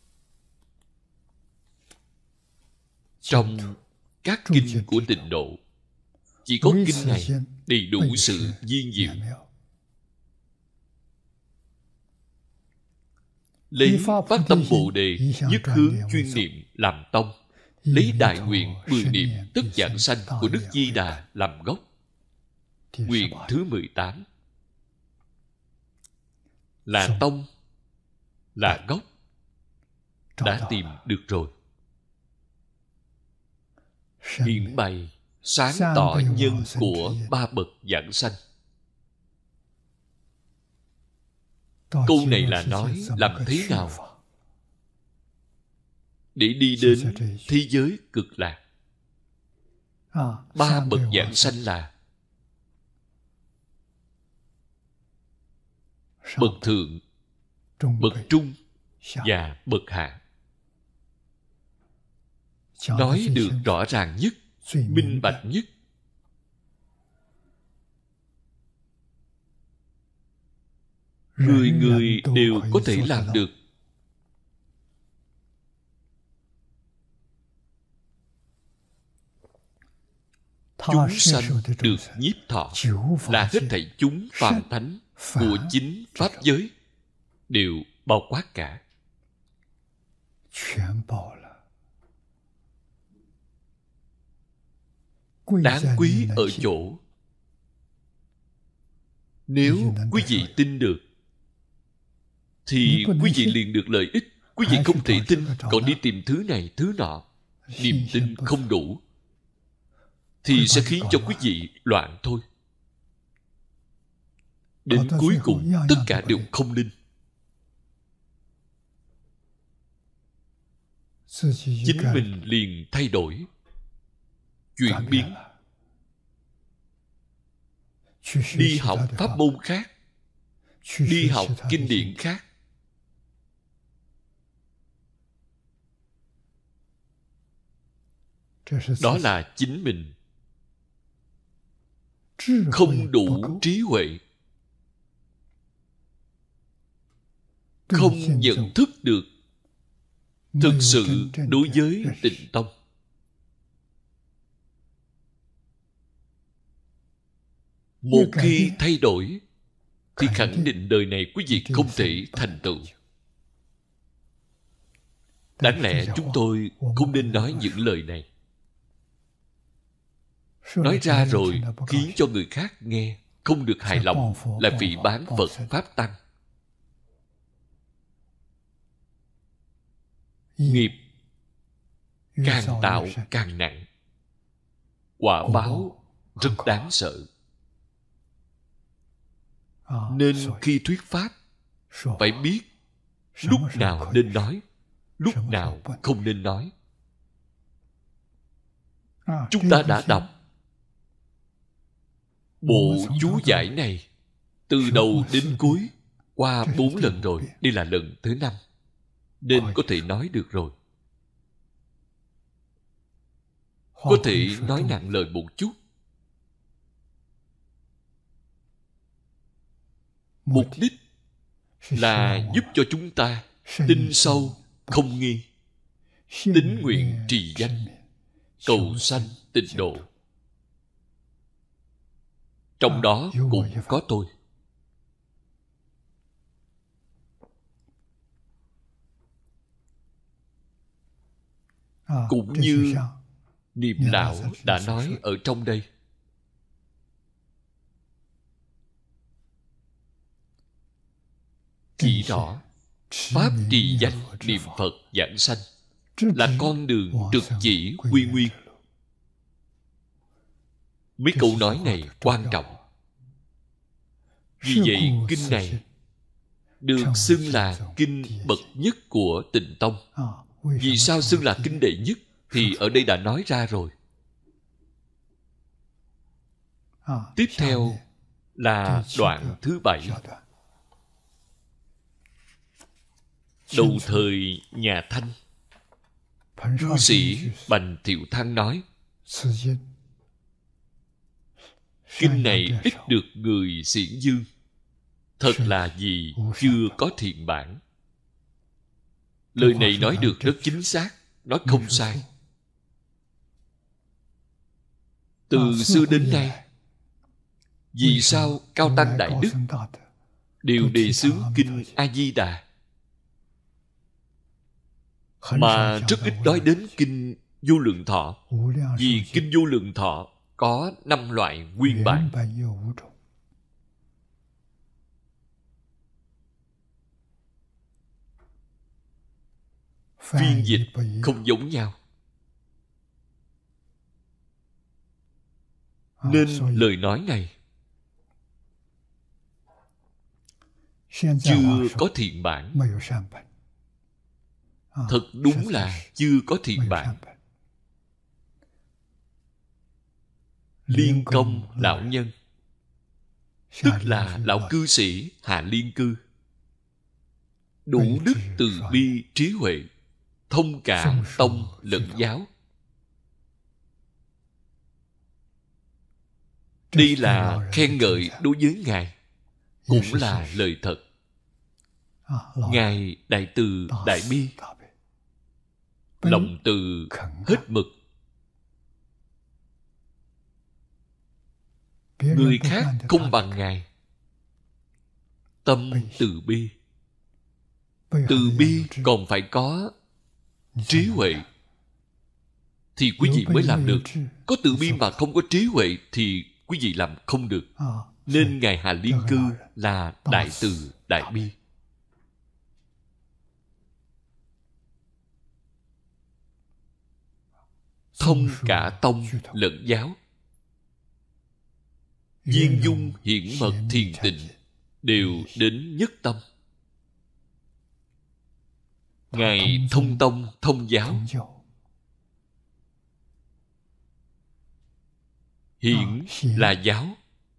Trong các kinh của Tịnh Độ, chỉ có kinh này đầy đủ sự viên diệu. Lấy phát tâm Bồ Đề, nhất hướng chuyên niệm làm tông, lấy đại nguyện mười niệm tất giảng sanh của Đức Di Đà làm gốc. Nguyện thứ mười tám là tông, là gốc, đã tìm được rồi. Hiện bày sáng tỏ nhân của ba bậc giảng sanh. Câu này là nói làm thế nào để đi đến thế giới cực lạc. Ba bậc giảng sanh là bậc thượng, bậc trung và bậc hạ. Nói được rõ ràng nhất, minh bạch nhất. Người người đều có thể làm được. Chúng sanh được nhiếp thọ là hết thảy chúng phàm thánh của chính pháp giới đều bao quát cả. Đáng quý ở chỗ, nếu quý vị tin được thì quý vị liền được lợi ích. Quý vị không thể tin, còn đi tìm thứ này thứ nọ, niềm tin không đủ, thì sẽ khiến cho quý vị loạn thôi. Đến cuối cùng tất cả đều không linh. Chính mình liền thay đổi, chuyển biến, đi học pháp môn khác, đi học kinh điển khác. Đó là chính mình. không đủ trí huệ, không nhận thức được thực sự đối với Tịnh Tông. Một khi thay đổi thì khẳng định đời này quý vị không thể thành tựu. Đáng lẽ chúng tôi không nên nói những lời này. Nói ra rồi khiến cho người khác nghe không được hài lòng, là phỉ báng Phật Pháp Tăng. Nghiệp càng tạo càng nặng, quả báo rất đáng sợ. Nên khi thuyết Pháp phải biết lúc nào nên nói, lúc nào không nên nói. Chúng ta đã đọc bộ chú giải này từ đầu đến cuối qua bốn lần rồi. Đây là lần thứ năm, nên có thể nói được rồi. Có thể nói nặng lời một chút. Mục đích là giúp cho chúng ta tin sâu không nghi, tín nguyện trì danh, cầu sanh tịnh độ. Trong đó cũng có tôi. Cũng như Niệm Lão đã nói ở trong đây. Chỉ rõ Pháp trì danh niệm Phật giảng sanh là con đường trực chỉ quy nguyên. Mấy câu nói này quan trọng. Vì vậy kinh này được xưng là kinh bậc nhất của Tịnh Tông. Vì sao xưng là kinh đệ nhất? Thì ở đây đã nói ra rồi. Tiếp theo là đoạn thứ bảy. Đầu thời nhà Thanh, cư sĩ Bành Thiệu Thăng nói, kinh này ít được người xiển dương, thật là vì chưa có thiện bản. Lời này nói được rất chính xác, nói không sai. Từ xưa đến nay, vì sao Cao Tăng Đại Đức đều đề xướng kinh A-di-đà, mà rất ít nói đến kinh Vô Lượng Thọ? Vì kinh Vô Lượng Thọ có năm loại nguyên bản. Phiên dịch không giống nhau, nên lời nói này chưa có thiện bản. Thật đúng là chưa có thiện bản. Liên Công lão nhân, tức là lão cư sĩ Hạ Liên Cư, đủ đức từ bi trí huệ, thông cảm tông lẫn giáo. Đây là khen ngợi đối với Ngài, cũng là lời thật. Ngài đại từ đại bi, lòng từ hết mực. Người khác không bằng Ngài. Tâm từ bi. Từ bi còn phải có trí huệ thì quý vị mới làm được. Có từ bi mà không có trí huệ thì quý vị làm không được. Nên Ngài Hà Liên Cư là đại từ đại bi. Thông cả tông lẫn giáo, viên dung hiển mật thiền tịnh đều đến nhất tâm. Ngài thông tông thông giáo, hiển là giáo,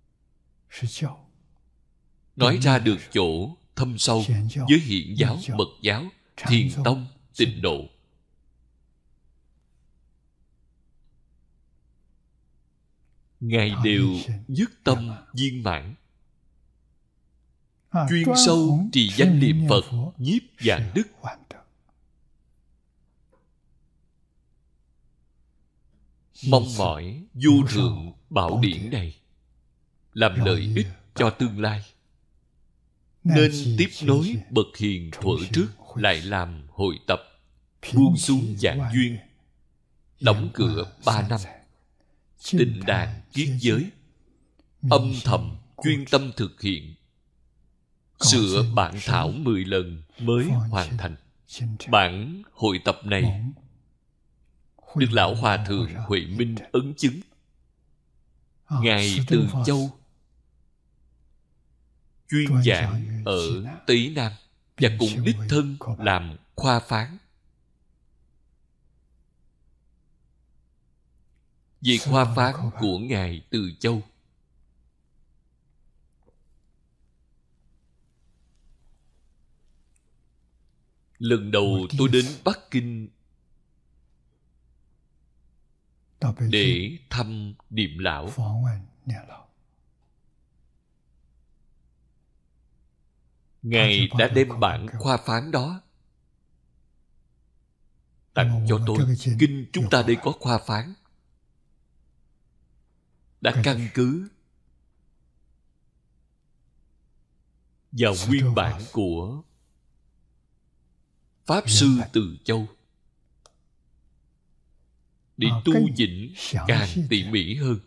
nói ra được chỗ thâm sâu với hiển giáo, mật giáo, thiền tông, tịnh độ. Ngài đều nhất tâm viên mãn, chuyên sâu trì danh niệm Phật, nhiếp vạn đức. Mong mỏi vô thượng bảo điển này làm lợi ích cho tương lai, nên tiếp nối bậc hiền thuở trước lại làm hội tập, buông xuống giảng duyên, đóng cửa ba năm, tịnh đàn kiết giới, âm thầm chuyên tâm thực hiện, sửa bản thảo mười lần mới hoàn thành. Bản hội tập này được Lão Hòa Thượng Huệ Minh ấn chứng. Ngài từ Châu chuyên giảng ở Tây Nam và cũng đích thân làm khoa phán. Về khoa phán của Ngài Từ Châu, lần đầu tôi đến Bắc Kinh để thăm Niệm Lão. Ngài đã đem bản khoa phán đó tặng cho tôi. Kinh chúng ta đây có khoa phán, đã căn cứ vào nguyên bản của Pháp Sư Từ Châu để tu chỉnh càng tỉ mỉ hơn.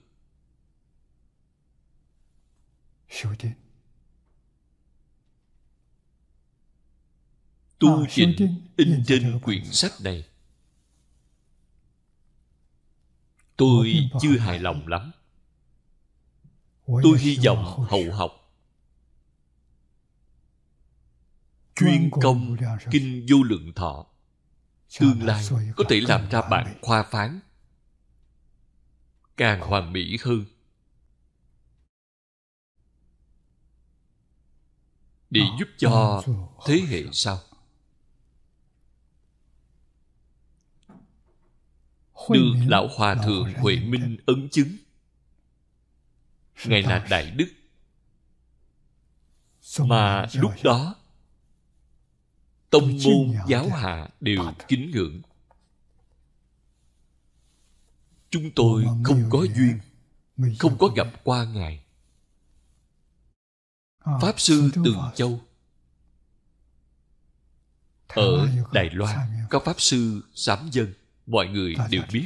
Tu chỉnh in trên quyển sách này tôi chưa hài lòng lắm. Tôi hy vọng hậu học chuyên công Kinh Vô Lượng Thọ tương lai có thể làm ra bản khoa phán càng hoàn mỹ hơn, để giúp cho thế hệ sau. Được Lão Hòa Thượng Huệ Minh ấn chứng Ngài là Đại Đức, mà lúc đó tông môn giáo hạ đều kính ngưỡng. Chúng tôi không có duyên, không có gặp qua Ngài. Pháp Sư Từ Châu ở Đài Loan có Pháp Sư Sám Dân, mọi người đều biết.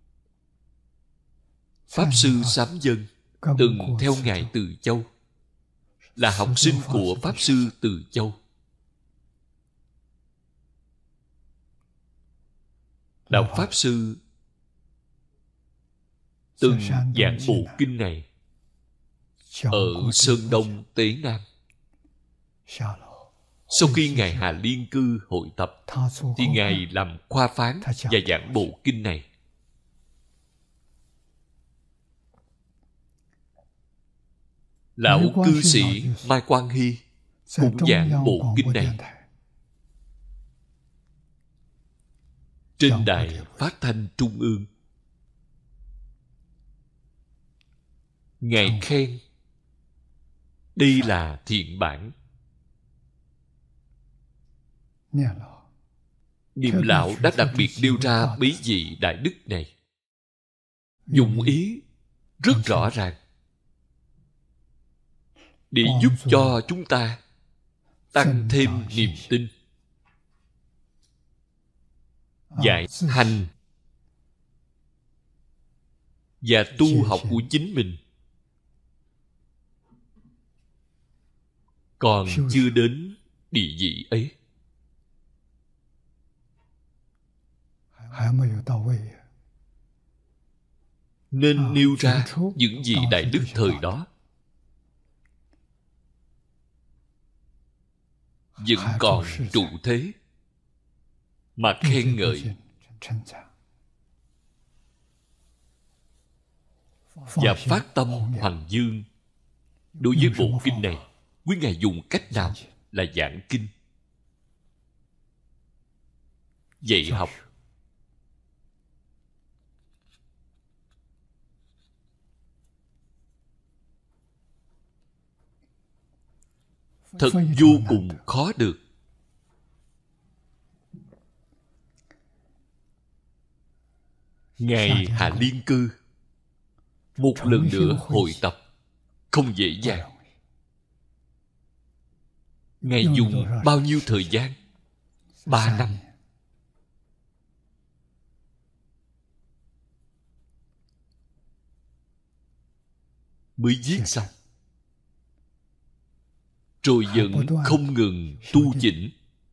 Pháp Sư Sám Dân từng theo Ngài Từ Châu, là học sinh của Pháp Sư Từ Châu. Đạo Pháp Sư từng giảng bộ kinh này ở Sơn Đông Tế Nam. Sau khi Ngài Hà Liên Cư hội tập thì Ngài làm khoa phán và giảng bộ kinh này. Lão cư sĩ Mai Quang Hy cũng giảng bộ kinh này trên đài phát thanh trung ương. Ngài khen đây là thiện bản. Niệm Lão đã đặc biệt nêu ra bí vị đại đức này, dụng ý rất rõ ràng để giúp cho chúng ta tăng thêm niềm tin, dạy hành và tu học của chính mình còn chưa đến địa vị ấy. Nên nêu ra những gì đại đức thời đó vẫn còn trụ thế mà khen ngợi và phát tâm hoằng dương. Đối với bộ kinh này, quý Ngài dùng cách nào là giảng kinh, dạy học. thật vô cùng khó được. Ngài Hạ Liên Cư một lần nữa hội tập không dễ dàng. Ngài dùng bao nhiêu thời gian? Ba năm. Mới viết xong. Rồi vẫn không ngừng tu chỉnh.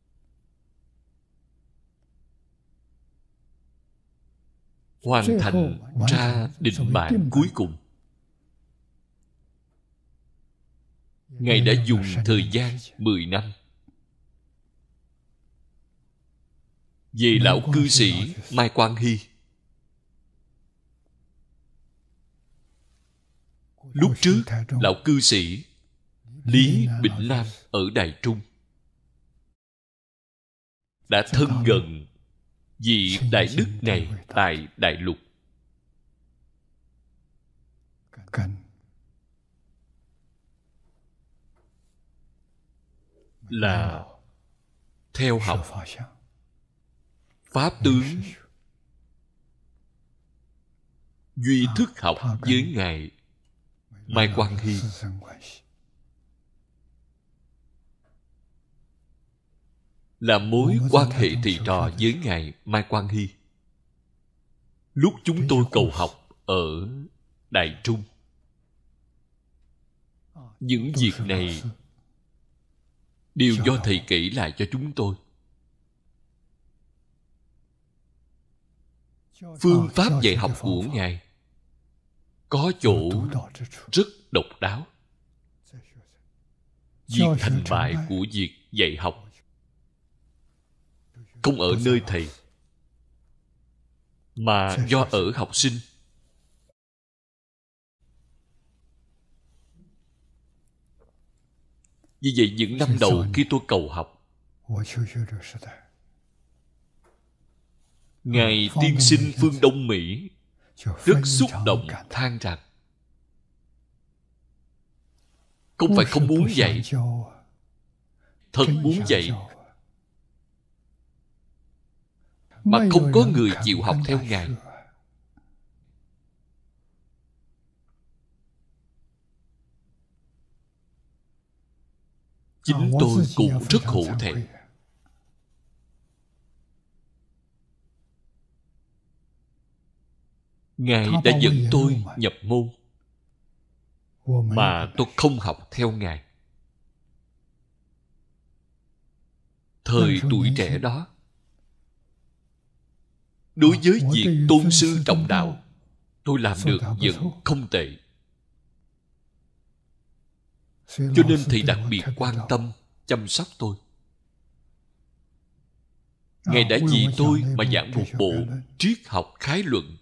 Hoàn thành ra định bản cuối cùng. Ngài đã dùng thời gian mười năm. Về lão cư sĩ Mai Quang Hy, lúc trước lão cư sĩ Lý Bỉnh Nam ở Đài Trung đã thân gần vị đại đức này tại Đại Lục. Là theo học pháp tướng duy thức học với Ngài Mai Quang Hy. Là mối quan hệ thầy trò với Ngài Mai Quang Hy. Lúc chúng tôi cầu học ở Đại Trung, những việc này đều do thầy kể lại cho chúng tôi. Phương pháp dạy học của Ngài có chỗ rất độc đáo. Việc thành bại của việc dạy học không ở nơi thầy, mà do ở học sinh. Vì vậy những năm đầu khi tôi cầu học, Ngài tiên sinh phương Đông Mỹ rất xúc động than rằng không phải không muốn dạy, thật muốn dạy, mà không có người chịu học theo Ngài. Chính tôi cũng rất hổ thẹn. Ngài đã dẫn tôi nhập môn, mà tôi không học theo Ngài. Thời tuổi trẻ đó, đối với việc tôn sư trọng đạo, tôi làm được vẫn không tệ. Cho nên thầy đặc biệt quan tâm, chăm sóc tôi. Ngài đã vì tôi mà giảng một bộ triết học khái luận.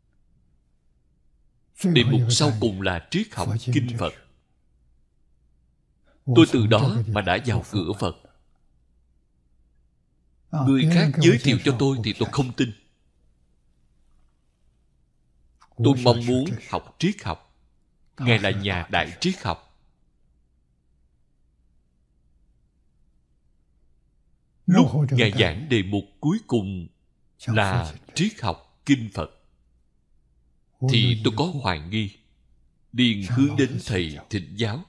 Đề mục sau cùng là triết học kinh Phật. Tôi từ đó mà đã vào cửa Phật. Người khác giới thiệu cho tôi thì tôi không tin. Tôi mong muốn học triết học. Ngài là nhà đại triết học. Lúc Ngài giảng đề mục cuối cùng là triết học kinh Phật, thì tôi có hoài nghi, liền hướng đến thầy thỉnh giáo.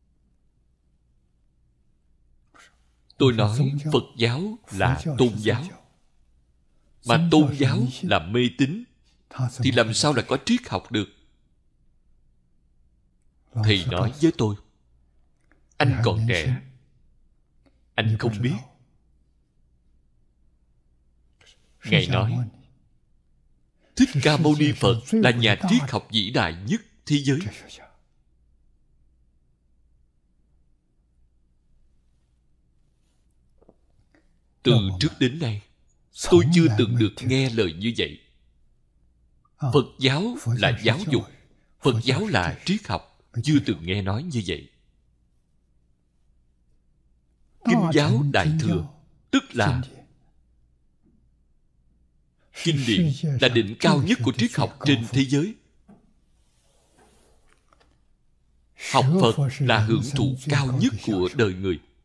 Tôi nói Phật giáo là tôn giáo, mà tôn giáo là mê tín, thì làm sao lại có triết học được? Thầy nói với tôi, anh còn trẻ, anh không biết. Ngài nói, Thích Ca Mâu Ni Phật là nhà triết học vĩ đại nhất thế giới. Từ trước đến nay, tôi chưa từng được nghe lời như vậy. Phật giáo là giáo dục, Phật giáo là triết học, chưa từng nghe nói như vậy. Kinh giáo Đại Thừa, tức là kinh điển, là đỉnh cao nhất của triết học trên thế giới. Học Phật là hưởng thụ cao nhất của đời người.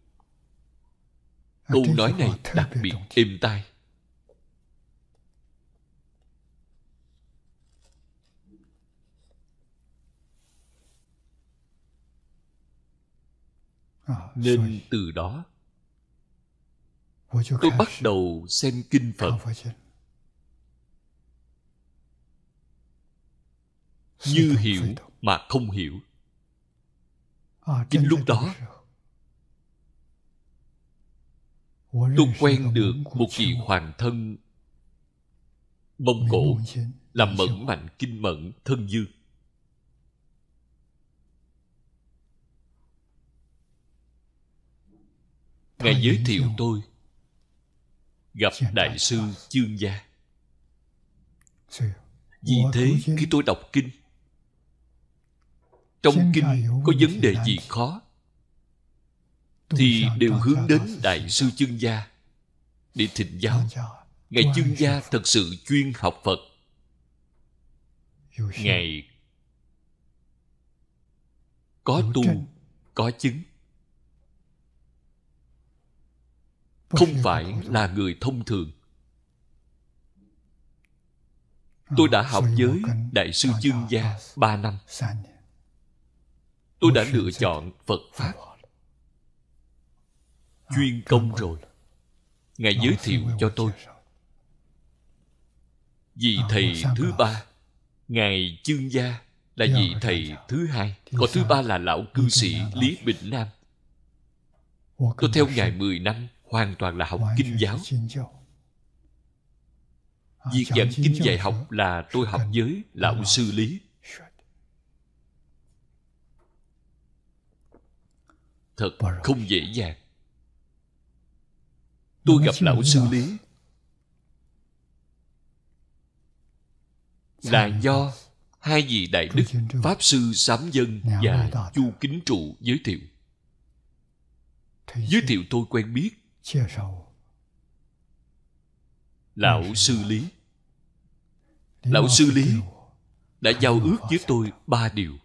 Câu nói này đặc biệt êm tai. Nên từ đó tôi bắt đầu xem kinh Phật như hiểu mà không hiểu. Chính lúc đó tôi quen được một vị hoàng thân Mông Cổ làm Mẫn Mạnh Kinh Mẫn Thân Dương. Ngài giới thiệu tôi gặp Đại sư Chương Gia. Vì thế khi tôi đọc kinh, trong kinh có vấn đề gì khó thì đều hướng đến Đại sư Chương Gia để thỉnh giáo. Ngài Chương Gia thật sự chuyên học Phật. Ngài có tu, có chứng, không phải là người thông thường. Tôi đã học với Đại sư Chương Gia ba năm. Tôi đã lựa chọn Phật Pháp chuyên công rồi. Ngài giới thiệu cho tôi vị thầy thứ ba. Ngài Chương Gia là vị thầy thứ hai, còn thứ ba là lão cư sĩ Lý Bình Nam. Tôi theo Ngài mười năm, hoàn toàn là học kinh giáo. Việc giảng kinh dạy học là tôi học với lão sư Lý. Thật không dễ dàng. Tôi gặp lão sư Lý là do hai vị đại đức Pháp sư Sám Dân và Chu Kính Trụ giới thiệu. Giới thiệu tôi quen biết lão sư Lý. Lão sư Lý đã giao ước với tôi ba điều.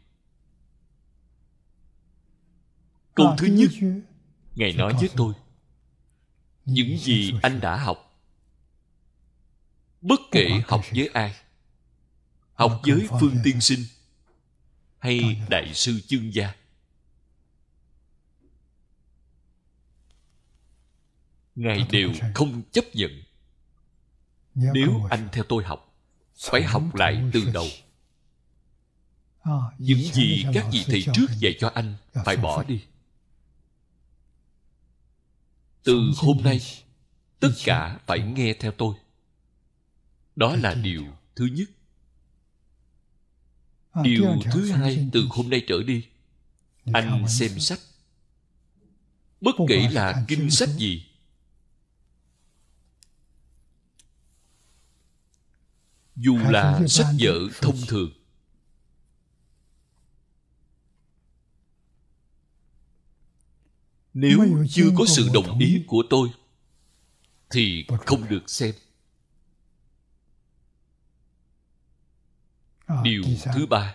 Câu thứ nhất, Ngài nói với tôi, những gì anh đã học, bất kể học với ai, học với Phương Tiên Sinh hay Đại sư Chương Gia, Ngài đều không chấp nhận. Nếu anh theo tôi học, phải học lại từ đầu. Những gì các vị thầy trước dạy cho anh phải bỏ đi. Từ hôm nay, tất cả phải nghe theo tôi. Đó là điều thứ nhất. Điều thứ hai, từ hôm nay trở đi, anh xem sách, bất kể là kinh sách gì, dù là sách vở thông thường, nếu chưa có sự đồng ý của tôi thì không được xem. Điều thứ ba,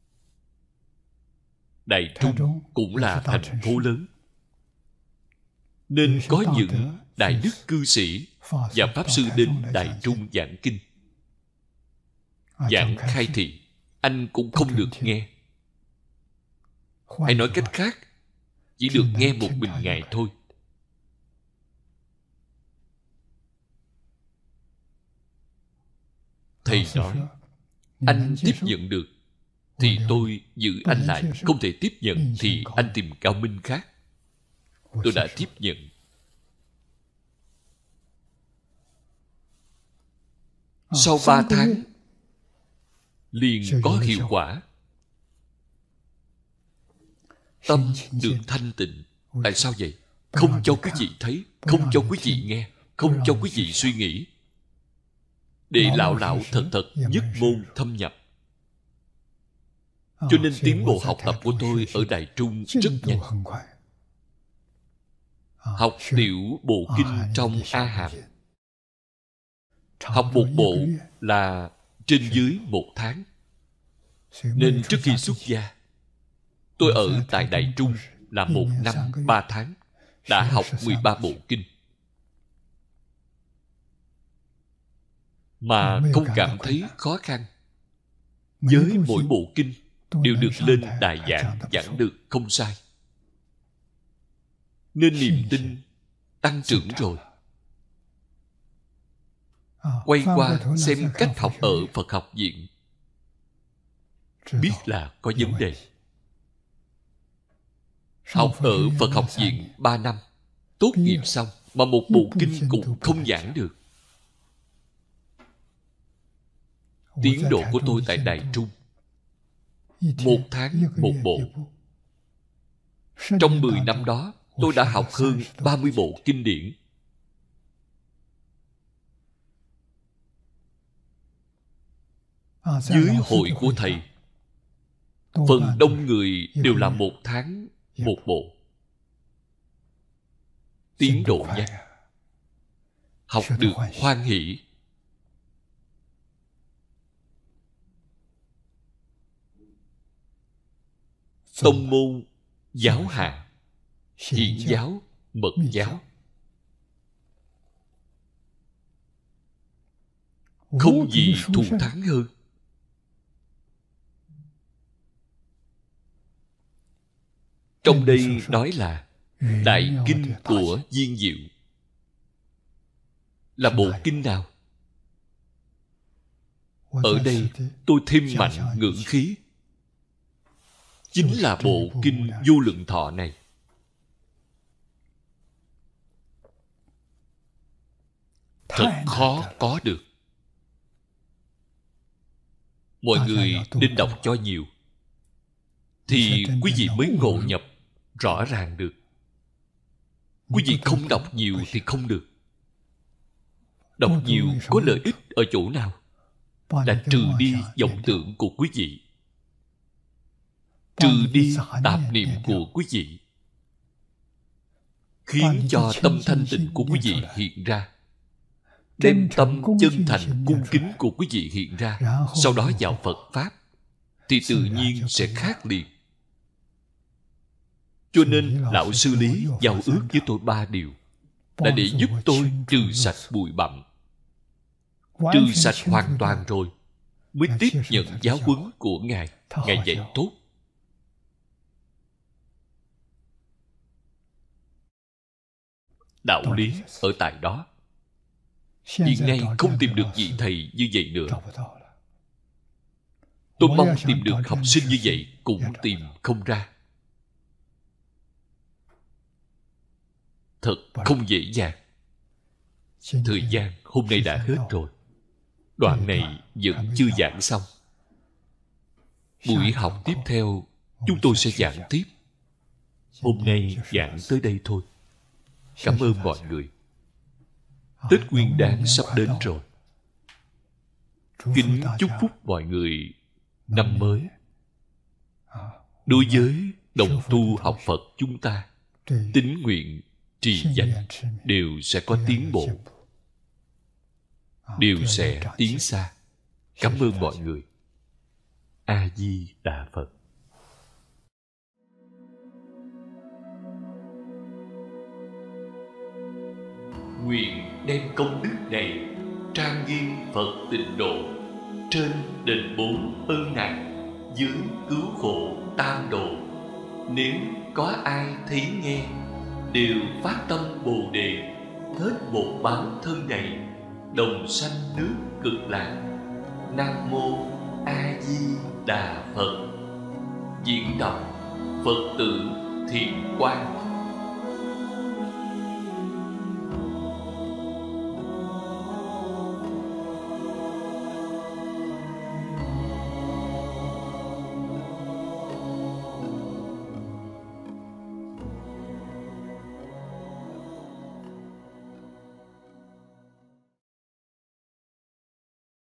Đại Trung cũng là thành phố lớn, nên có những đại đức cư sĩ và pháp sư đến Đại Trung giảng kinh. Giảng khai thị, anh cũng không được nghe. Hay nói cách khác, chỉ được nghe một mình Ngài thôi. Thầy nói, anh tiếp nhận được thì tôi giữ anh lại. Không thể tiếp nhận thì anh tìm cao minh khác. Tôi đã tiếp nhận. Sau ba tháng liền có hiệu quả. Tâm được thanh tịnh. Tại sao vậy? Không cho quý vị thấy, không cho quý vị nghe, không cho quý vị suy nghĩ, để lão lão thật thật nhất môn thâm nhập. Cho nên tiến bộ học tập của tôi ở Đại Trung rất nhanh. Học tiểu bộ kinh trong A Hàm, học một bộ là trên dưới một tháng. Nên trước khi xuất gia, tôi ở tại Đại Trung là một năm ba tháng, đã học mười ba bộ kinh. mà không cảm thấy khó khăn. Với mỗi bộ kinh đều được lên đài giảng, giảng được không sai. Nên niềm tin tăng trưởng rồi. Quay qua xem cách học ở Phật học viện, biết là có vấn đề. Học ở Phật học viện ba năm, tốt nghiệp xong mà một bộ kinh cũng không giảng được. Tiến độ của tôi tại Đài Trung, một tháng một bộ. Trong mười năm đó, tôi đã học hơn ba mươi bộ kinh điển. Dưới hội của thầy, phần đông người đều là một tháng một bộ. Tiến độ nhanh, học được hoan hỷ. Tông môn, giáo hạng, hiển giáo, mật giáo, không gì thù thắng hơn. Trong đây nói là Đại Kinh của Viên Diệu. Là bộ kinh nào? Ở đây tôi thêm mạnh ngữ khí. Chính là bộ kinh Vô Lượng Thọ này. Thật khó có được. Mọi người nên đọc cho nhiều, thì quý vị mới ngộ nhập rõ ràng được. Quý vị không đọc nhiều thì không được. Đọc nhiều có lợi ích ở chỗ nào? Là trừ đi vọng tưởng của quý vị, trừ đi tạp niệm của quý vị, khiến cho tâm thanh tịnh của quý vị hiện ra, đem tâm chân thành cung kính của quý vị hiện ra, sau đó vào Phật Pháp, thì tự nhiên sẽ khác liền. Cho nên Lão Sư Lý giao ước với tôi ba điều, là để giúp tôi trừ sạch bụi bặm. Trừ sạch hoàn toàn rồi mới tiếp nhận giáo huấn của Ngài. Ngài dạy tốt. Đạo lý ở tại đó. Hiện nay không tìm được vị thầy như vậy nữa. Tôi mong tìm được học sinh như vậy cũng tìm không ra. Thật không dễ dàng. Thời gian hôm nay đã hết rồi. Đoạn này vẫn chưa giảng xong. Buổi học tiếp theo chúng tôi sẽ giảng tiếp. Hôm nay giảng tới đây thôi. Cảm ơn mọi người. Tết Nguyên Đán sắp đến rồi. Kính chúc phúc mọi người năm mới. Đối với đồng tu học Phật chúng ta, tín nguyện, trì danh đều sẽ có tiến bộ, đều sẽ tiến xa. Cảm ơn mọi người. A Di Đà Phật. Nguyện đem công đức này trang nghiêm Phật Tịnh Độ, trên đền bốn ân nặng, dưới cứu khổ tam độ. Nếu có ai thấy nghe, đều phát tâm Bồ Đề, hết một báo thân này, đồng sanh nước Cực Lạc. Nam Mô A Di Đà Phật. Diễn đọc Phật tử Thiện Quang.